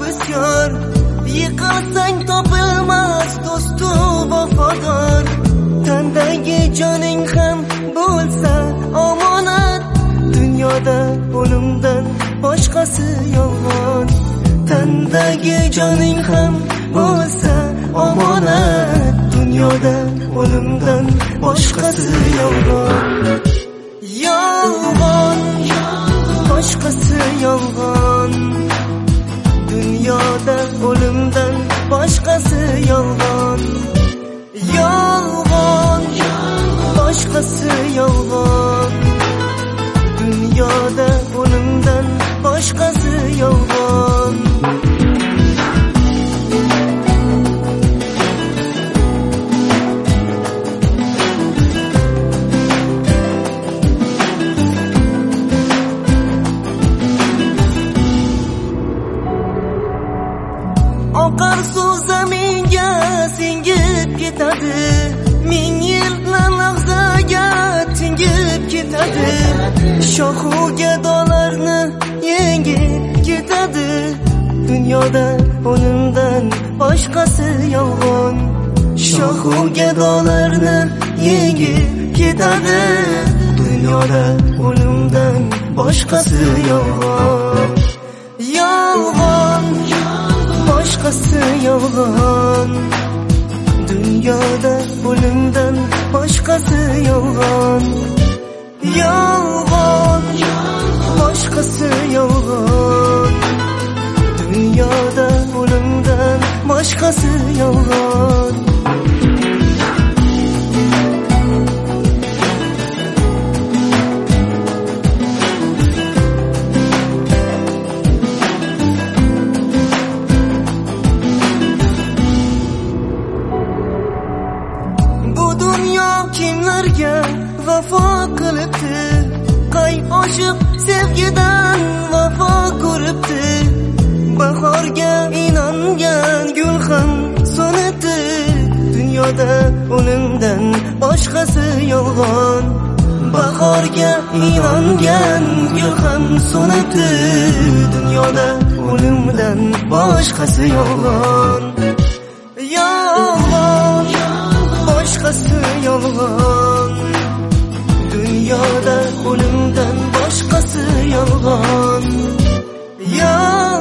besyar, yiqilsang topilmas do'stu vafodor. Tandagi joning ham bo'lsa omonat, dunyoda o'limdan boshqasi yolg'on. Tandagi joning ham bo'lsa omonat, dunyoda o'limdan boshqasi yolg'on. Yolg'on, boshqasi yolg'on. Dunyoda o'limdan boshqasi yolg'on. Yolg'on, boshqasi yolg'on. Dunyoda o'limdan boshqasi yolg'on. Oqar suv zaminga singib ketadi, ming yillar lahzaga tingib ketadi. Shohu gadolarni yengib ketadi, dunyoda o'limdan boshqasi yolg'on. Shohu gadolarni yengib ketadi, dunyoda o'limdan boshqasi yolg'on. Yolg'on, boshqasi yolg'on. Dunyoda o'limdan boshqasi yolg'on. Yolg'on, boshqasi yolg'on. Dunyoda o'limdan boshqasi yolg'on. Kimlarga vafo qilibdi, qay oshiq sevgidan vafo ko'ribdi. Bahorga inongan gul ham so'nibdi, dunyoda o'limdan boshqasi yolg'on. Bahorga inongan gul ham so'nibdi, dunyoda o'limdan boshqasi yolg'on. Yolg'on, boshqasi yolg'on. Dunyoda o'limdan boshqasi yolg'on.